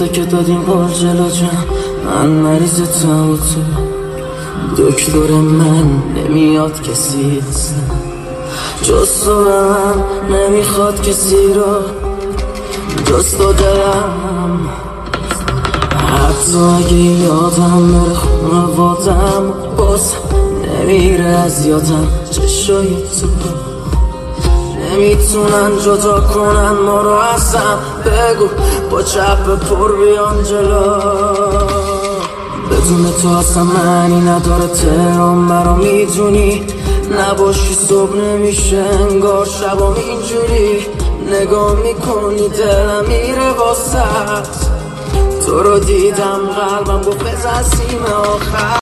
تا که دادیم جلو جان، من مریض تو و تو دکتر من نمیاد کسی اصلا جز تو به من نمیخواد کسی رو جز تو دلم حتی اگه یادم بره خونوادم باز نمیره از یادم چشای تو نمیتونن جدا کنن ما رو اصلا بگو با چپ پر بیان جلو بدون تو اصلا معنی نداره تهران برا میدونی نباشی صبح نمیشه انگار شبام اینجوری نگاه میکنی دلم میره واسط تو رو دیدم قلبم گفت بزن سیم آخر